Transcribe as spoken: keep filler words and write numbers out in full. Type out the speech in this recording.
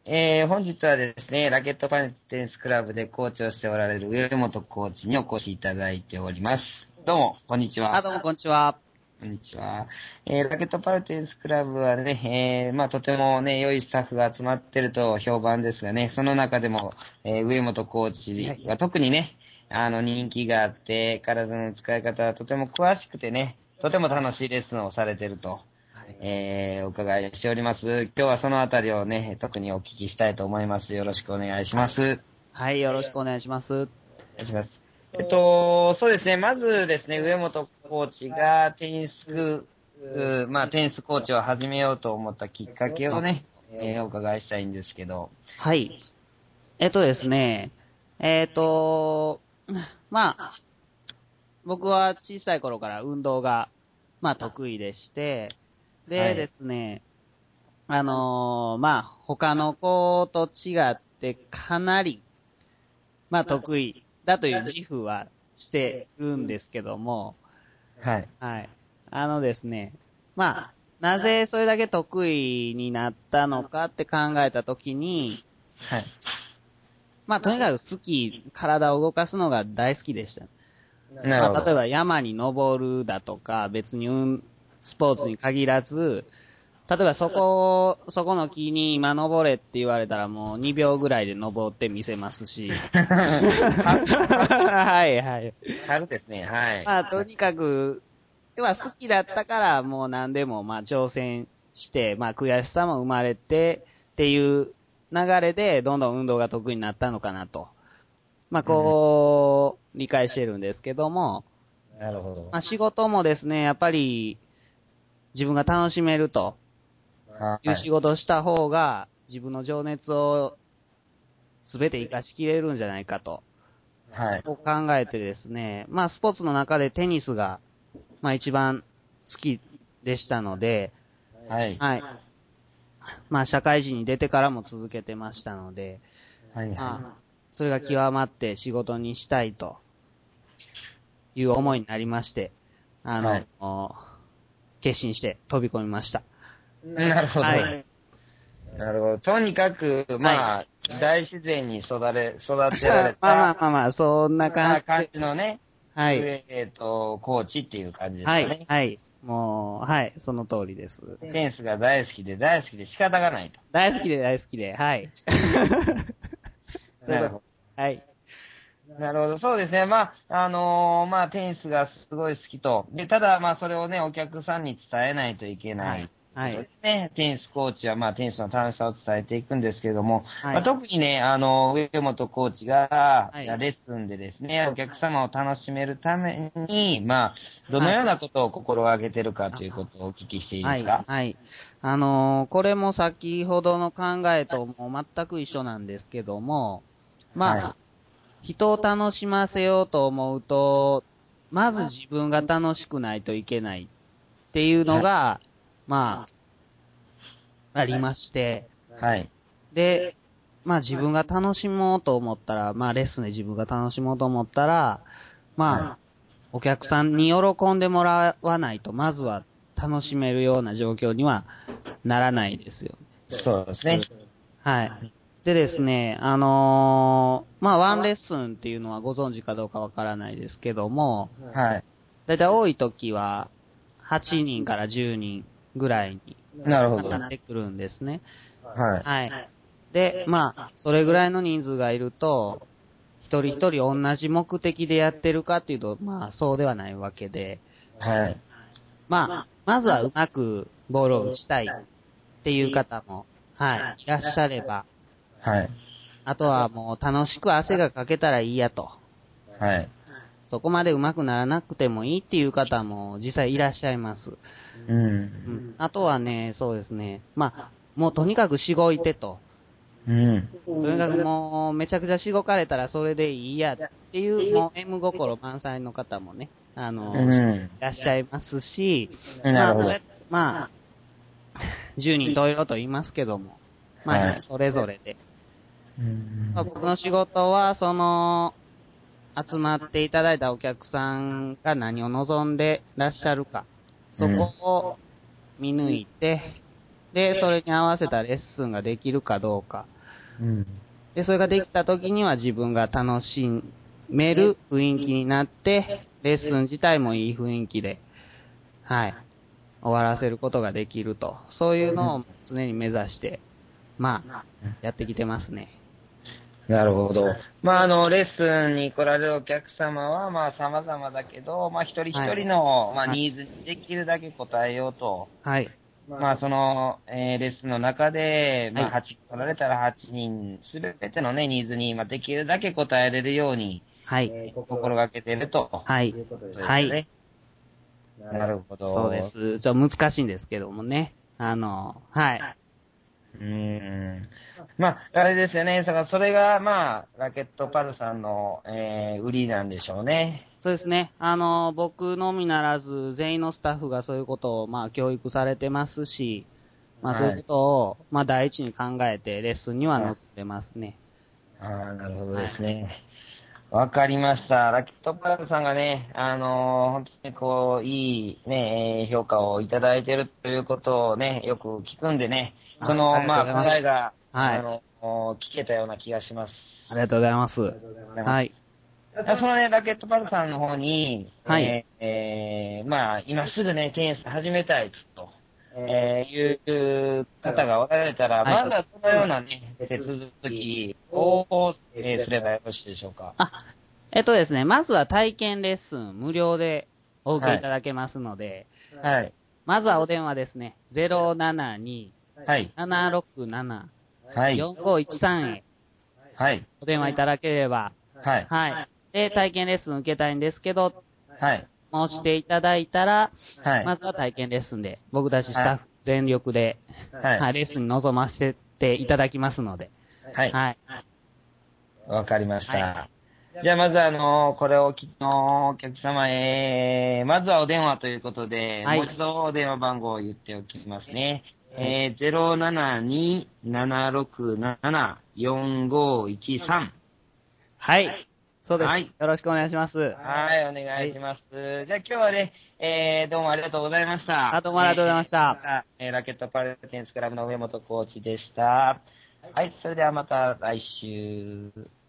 えー、本日はですね、ラケットパルテンスクラブでコーチをしておられる上本コーチにお越しいただいております。どうも、こんにちあ、 は。 どうも、こんにちは。 こんにちは。えー、ラケットパルテンスクラブはね、えー、まあとてもね、良いスタッフが集まってると評判ですがね、その中でも、えー、上本コーチは特にね、あの人気があって、体の使い方はとても詳しくてね、とても楽しいレッスンをされてると。 はい。 えー、お伺いしております。今日はそのあたりをね、特にお聞きしたいと思います。よろしくお願いします。 はい、よろしくお願いします。 お願いします。えっと、そうですね。まずですね、上本コーチがテニスク、うまあ、テニスコーチを始めようと思ったきっかけをね、えーお伺いしたいんですけど。 はい。えっとですね、えっと、まあ、僕は小さい頃から運動が、まあ、得意でして、でではい。 すね、あのーまあ、他の子と違ってかなり、まあ、得意だという自負はしてるんですけども、 はい。 はい。あのですね、まあ、なぜそれだけ得意になったのかって考えたときに、 はい。 まあ、とにかく好き、体を動かすのが大好きでした。まあ、例えなるほど。 ば山に登るだとか、別に運、スポーツに限らず、例えばそこ、そこの木に今登れって言われたらもうにびょうぐらいで登ってみせますし。 軽、軽、 はいはい。 軽ですね。はい。 まあ、とにかく、は好きだったからもう何でもまあ挑戦して、まあ悔しさも生まれてっていう流れでどんどん運動が得意になったのかなと。まあうん。 こう、理解してるんですけども、 なるほど。 まあ仕事もですね、やっぱり自分が楽しめるという仕はい。 事をした方が自分の情熱をすべて活かしきれるんじゃないかと。 はい。 こう考えてですね、まあスポーツの中でテニスが、まあ一番好きでしたので、 はい。 はい。まあ社会人に出てからも続けてましたので、 はい。はい。 まあ、それが極まって仕事にしたいという思いになりまして、あの、 はい。 決心して飛び込みました。 なるほど。 はい。 なるほど。とにかく、 はい。 まあ、大自然に育れ、育てられまあまあた、 まあまあ、そんな感まあ、感じです。 じのね、 はい。 上、えっと、コーチっていう感じですはい。 かね。 はい。もう、はい。その通りです。 テニスが大好きで、大好きで仕方がないと。 大好きで大好きで、はい。そういうなるほことです。はい。 ど。なるほど。そうですね。まあ、あのーまあ、テニスがすごい好きと。で、ただ、まあ、それをね、お客さんに伝えないといけなはい。 い。というはい。 ことでね、テニスコーチは、まあ、テニスの楽しさを伝えていくんですけれども、まあ、 はい。 特にね、あの、上本コーチが、 はい。 レッスンでですね、お客様を楽しめるために、まあ、どのはい。 ようなことを心がけてるかというこあとをお聞きしていいではい。 すか？ はい。あのーこれも先ほどの考えともう全く一緒なんですけども、まあ、 はい。 人を楽しませようと思うと、まず自分が楽しくないといけないっていうのはい。 が、まあ、ありまして、 はい。 で、まあ自分が楽しもうと思ったら、まあレッスンで自分が楽しもうと思ったら、 はい。 まあ、お客さんに喜んでもらわないと、まずは楽しめるような状況にはならないですよ。 そうですね。 はい。でですね、あのーまあ、ワンレッスンっていうのはご存知かどうかわからないですけども、 はい。 だいたい多い時ははちにんからじゅうにんぐらいになるほど。 なってくるんですね。 はい。 はい。で、まあ、それぐらいの人数がいると、一人一人同じ目的でやってるかっていうと、まあ、そうではないわけで、 はい。 まあ、まずはうまくボールを打ちたいっていう方も、はい、いらっしゃれば、 はい。 あとはもう楽しく汗がかけたらいいやと。 はい。 そこまで上手くならなくてもいいっていう方も実際いらっしゃいます。 ううん。 ん。 あとはね、そうですね。まあ、もうとにかくしごいてと。 うん。 とにかくもうめちゃくちゃしごかれたらそれでいいやっていう、もう M 心満載の方もね、あの、いうん。 らっしゃいますし、まあ、 なるほど。 それ、まあ、十人十色と言いますけども、まあはい。 人それぞれで。 うん。 まあ、僕の仕事は、その、集まっていただいたお客さんが何を望んでらっしゃるか、そこうん。 を見抜いて、で、それに合わせたレッスンができるかどうか。 うん。 で、それができた時には自分が楽しめる雰囲気になって、レッスン自体もいい雰囲気で、はい、終わらせることができると。そういうのを常に目指して、まあ、やってきてますね。 なるほど。まあ、あの、レッスンに来られるお客様は、まあ、様々だけど、まあ、一人一人の、まあ、ニーズにできるだけ応えようと。 はい。 まあ、その、えー、レッスンの中で、まあ、 はい。 はち、来られたらはちにん、すべてのね、ニーズに、まあ、できるだけ応えれるように、 はい。 えー心がけてると、 はい。 いうことですはい。 よね。なるほそうでど。 す。ちょっと難しいんですけどもね。あの、はい。 うーん。まあ、あれですよね。だからそれが、まあ、ラケットパルさんの、えー、売りなんでしょうね。 そうですね。あの、僕のみならず、全員のスタッフがそういうことを、まあ、教育されてますし、まあ、そういうこはい。 とを、まあ、第一に考えて、レッスンにははい。 臨んでますね。 ああ、なるほどはい。 ですね。わかりました。ラケットパルさんがね、あのー本当にこう、いいね、えー評価をいただいているということをね、よく聞くんでね、そあ、あの、 りがとまあ、 うございます。 答えが、 はい。 あの、聞けたような気がしまありがす。 とうございます。 ありがとうございます。 はい。 そのね、ラケットパルさんの方に、 はい。 えーえーまあ、今すぐね、テニス始めたいと、えーいう方がおられたら、 はい。 まずはどのようなね、手続きを、えーすればよろしいでしょうか。 あ、えっとですね、まずは体験レッスン無料でお受けいはい。 ただけますので、 はい。 まずはお電話ですね。ゼロななにはい。 ーななろくななはい。 よんごいちさんへはい。 お電話いただければ、 はい。 はい。で、体験レッスン受けたいんですけど、 はい。 申していただいたら、 はい。 まずは体験レッスンで、僕たちスはい。 タッフ全力で、 はい。 はい、レッスンに臨ませていただきますので、 はい。 はい。 わかりましはい。 た。じゃあ、まずあの、これをお聞きのお客様へ、まずはお電話ということで、 はい。 もう一度お電話番号を言っておきますね。えー、ゼロななにーななろくななよんごいちさん。 はい。そうです。 はい。 よろしくお願いします。 はい、おはい。 願いします。じゃあ今日はね、えー、どうもありがとうございました。 あ、どうもありがとうございましえー、また。 た、えー、ラケットパルテニスクラブの上本コーチでした。はい、それではまた来週。